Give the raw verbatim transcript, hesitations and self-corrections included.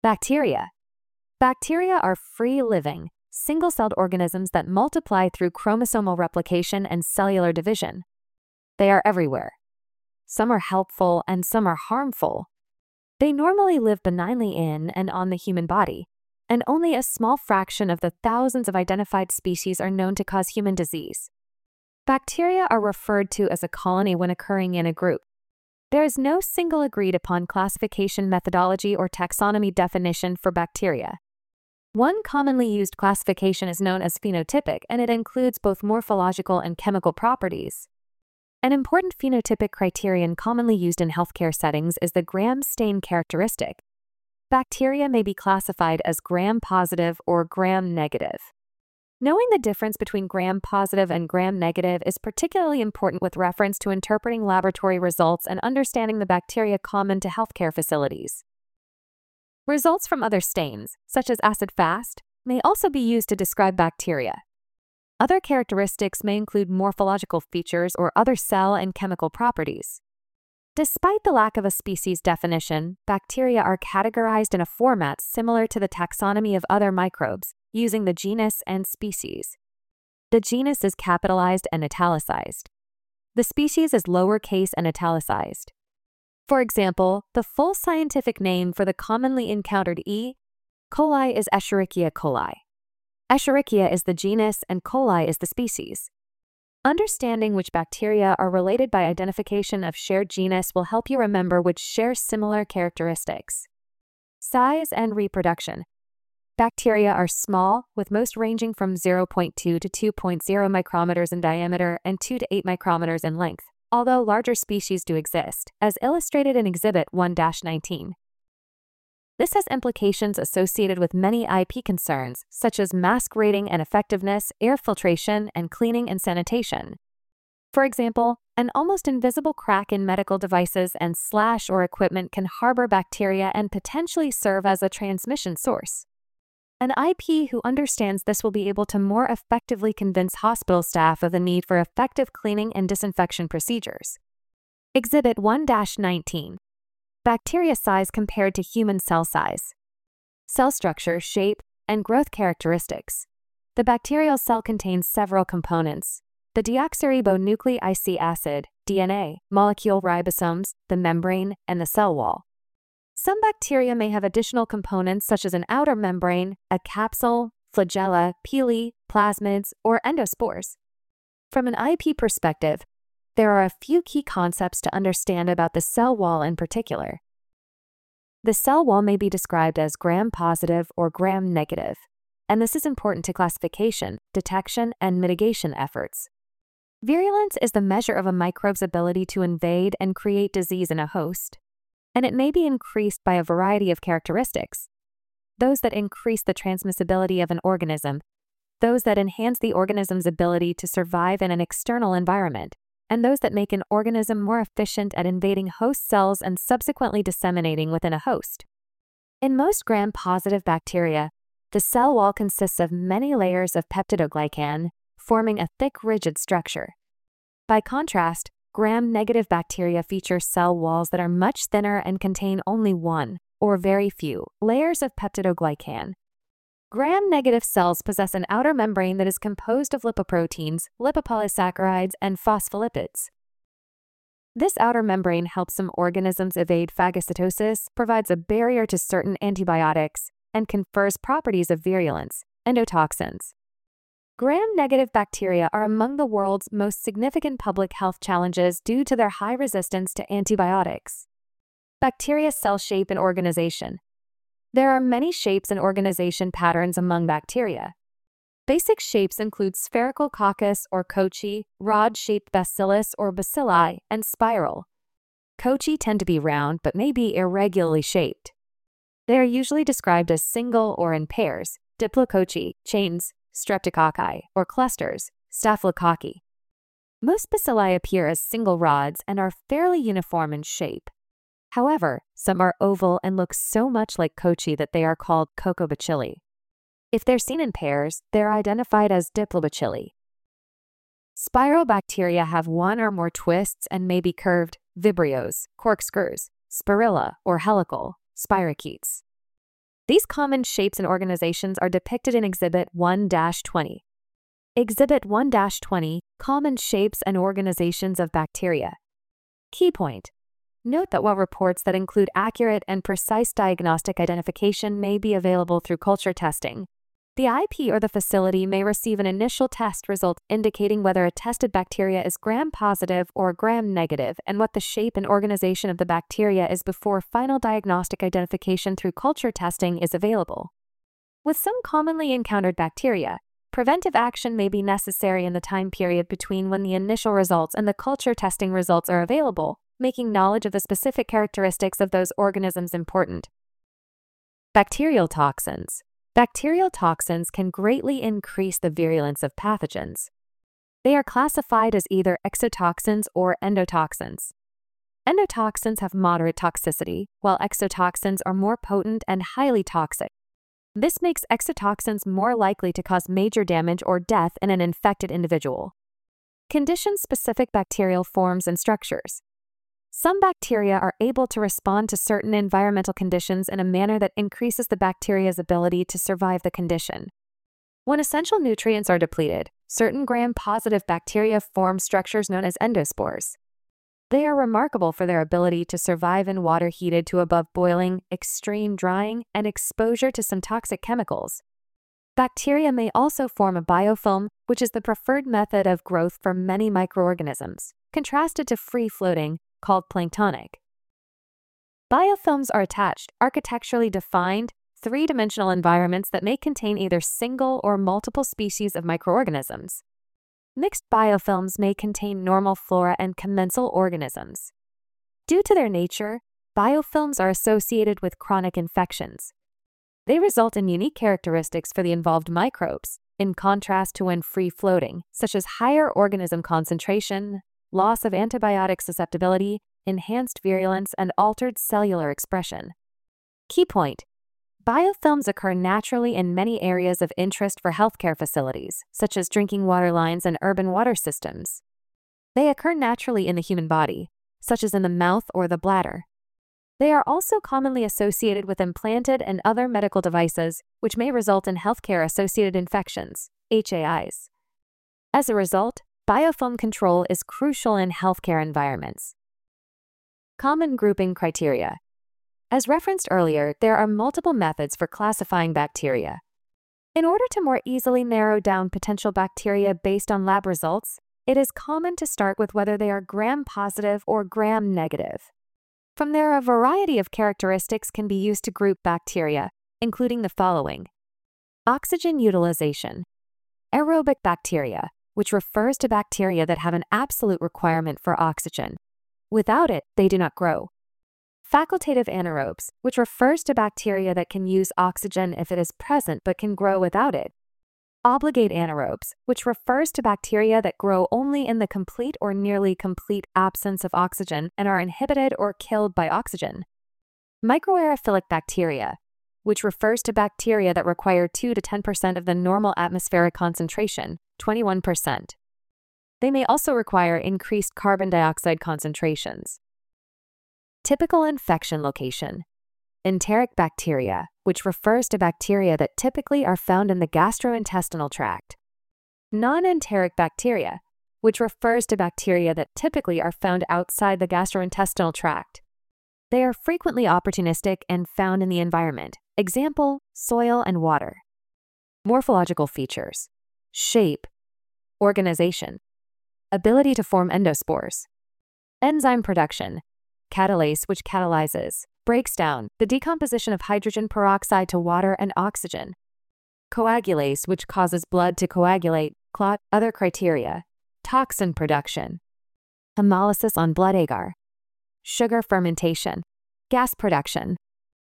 Bacteria. Bacteria are free-living, single-celled organisms that multiply through chromosomal replication and cellular division. They are everywhere. Some are helpful and some are harmful. They normally live benignly in and on the human body, and only a small fraction of the thousands of identified species are known to cause human disease. Bacteria are referred to as a colony when occurring in a group. There is no single agreed-upon classification methodology or taxonomy definition for bacteria. One commonly used classification is known as phenotypic, and it includes both morphological and chemical properties. An important phenotypic criterion commonly used in healthcare settings is the Gram-Stain characteristic. Bacteria may be classified as gram-positive or gram-negative. Knowing the difference between gram-positive and gram-negative is particularly important with reference to interpreting laboratory results and understanding the bacteria common to healthcare facilities. Results from other stains, such as acid-fast, may also be used to describe bacteria. Other characteristics may include morphological features or other cell and chemical properties. Despite the lack of a species definition, bacteria are categorized in a format similar to the taxonomy of other microbes, using the genus and species. The genus is capitalized and italicized. The species is lowercase and italicized. For example, the full scientific name for the commonly encountered E. coli is Escherichia coli. Escherichia is the genus and coli is the species. Understanding which bacteria are related by identification of shared genus will help you remember which share similar characteristics. Size and reproduction. Bacteria are small, with most ranging from zero point two to two point zero micrometers in diameter and two to eight micrometers in length, although larger species do exist, as illustrated in Exhibit one dash nineteen. This has implications associated with many I P concerns, such as mask rating and effectiveness, air filtration, and cleaning and sanitation. For example, an almost invisible crack in medical devices and slash or equipment can harbor bacteria and potentially serve as a transmission source. An I P who understands this will be able to more effectively convince hospital staff of the need for effective cleaning and disinfection procedures. Exhibit one dash nineteen. Bacteria size compared to human cell size. Cell structure, shape, and growth characteristics. The bacterial cell contains several components: the deoxyribonucleic acid, D N A, molecule ribosomes, the membrane, and the cell wall. Some bacteria may have additional components such as an outer membrane, a capsule, flagella, pili, plasmids, or endospores. From an I P perspective, there are a few key concepts to understand about the cell wall in particular. The cell wall may be described as gram-positive or gram-negative, and this is important to classification, detection, and mitigation efforts. Virulence is the measure of a microbe's ability to invade and create disease in a host, and it may be increased by a variety of characteristics. Those that increase the transmissibility of an organism, those that enhance the organism's ability to survive in an external environment, and those that make an organism more efficient at invading host cells and subsequently disseminating within a host. In most gram-positive bacteria, the cell wall consists of many layers of peptidoglycan, forming a thick, rigid structure. By contrast, gram-negative bacteria feature cell walls that are much thinner and contain only one, or very few, layers of peptidoglycan. Gram-negative cells possess an outer membrane that is composed of lipoproteins, lipopolysaccharides, and phospholipids. This outer membrane helps some organisms evade phagocytosis, provides a barrier to certain antibiotics, and confers properties of virulence, endotoxins. Gram-negative bacteria are among the world's most significant public health challenges due to their high resistance to antibiotics. Bacteria cell shape and organization. There are many shapes and organization patterns among bacteria. Basic shapes include spherical coccus or Kochi, rod-shaped bacillus or bacilli, and spiral. Kochi tend to be round but may be irregularly shaped. They are usually described as single or in pairs, diplokochi, chains, streptococci, or clusters, staphylococci. Most bacilli appear as single rods and are fairly uniform in shape. However, some are oval and look so much like Kochi that they are called cocobacilli. If they're seen in pairs, they're identified as diplobacilli. Spiral bacteria have one or more twists and may be curved, vibrios, corkscrews, spirilla, or helical, spirochetes. These common shapes and organizations are depicted in Exhibit one dash twenty. Exhibit one dash twenty, Common Shapes and Organizations of Bacteria. Key point. Note that while reports that include accurate and precise diagnostic identification may be available through culture testing, the I P or the facility may receive an initial test result indicating whether a tested bacteria is gram-positive or gram-negative and what the shape and organization of the bacteria is before final diagnostic identification through culture testing is available. With some commonly encountered bacteria, preventive action may be necessary in the time period between when the initial results and the culture testing results are available, making knowledge of the specific characteristics of those organisms important. Bacterial toxins. Bacterial toxins can greatly increase the virulence of pathogens. They are classified as either exotoxins or endotoxins. Endotoxins have moderate toxicity, while exotoxins are more potent and highly toxic. This makes exotoxins more likely to cause major damage or death in an infected individual. Condition-specific bacterial forms and structures. Some bacteria are able to respond to certain environmental conditions in a manner that increases the bacteria's ability to survive the condition. When essential nutrients are depleted, certain gram-positive bacteria form structures known as endospores. They are remarkable for their ability to survive in water heated to above boiling, extreme drying, and exposure to some toxic chemicals. Bacteria may also form a biofilm, which is the preferred method of growth for many microorganisms, contrasted to free-floating, called planktonic. Biofilms are attached, architecturally defined, three-dimensional environments that may contain either single or multiple species of microorganisms. Mixed biofilms may contain normal flora and commensal organisms. Due to their nature, biofilms are associated with chronic infections. They result in unique characteristics for the involved microbes, in contrast to when free-floating, such as higher organism concentration, loss of antibiotic susceptibility, enhanced virulence, and altered cellular expression. Key point. Biofilms occur naturally in many areas of interest for healthcare facilities, such as drinking water lines and urban water systems. They occur naturally in the human body, such as in the mouth or the bladder. They are also commonly associated with implanted and other medical devices, which may result in healthcare-associated infections, H A Is. As a result, biofilm control is crucial in healthcare environments. Common grouping criteria. As referenced earlier, there are multiple methods for classifying bacteria. In order to more easily narrow down potential bacteria based on lab results, it is common to start with whether they are gram-positive or gram-negative. From there, a variety of characteristics can be used to group bacteria, including the following. Oxygen utilization. Aerobic bacteria, which refers to bacteria that have an absolute requirement for oxygen. Without it, they do not grow. Facultative anaerobes, which refers to bacteria that can use oxygen if it is present but can grow without it. Obligate anaerobes, which refers to bacteria that grow only in the complete or nearly complete absence of oxygen and are inhibited or killed by oxygen. Microaerophilic bacteria, which refers to bacteria that require two to ten percent of the normal atmospheric concentration, twenty-one percent. They may also require increased carbon dioxide concentrations. Typical infection location. Enteric bacteria, which refers to bacteria that typically are found in the gastrointestinal tract. Non-enteric bacteria, which refers to bacteria that typically are found outside the gastrointestinal tract. They are frequently opportunistic and found in the environment, example, soil and water. Morphological features. Shape. Organization. Ability to form endospores. Enzyme production. Catalase, which catalyzes, breaks down the decomposition of hydrogen peroxide to water and oxygen. Coagulase, which causes blood to coagulate, clot. Other criteria. Toxin production. Hemolysis on blood agar. Sugar fermentation. Gas production.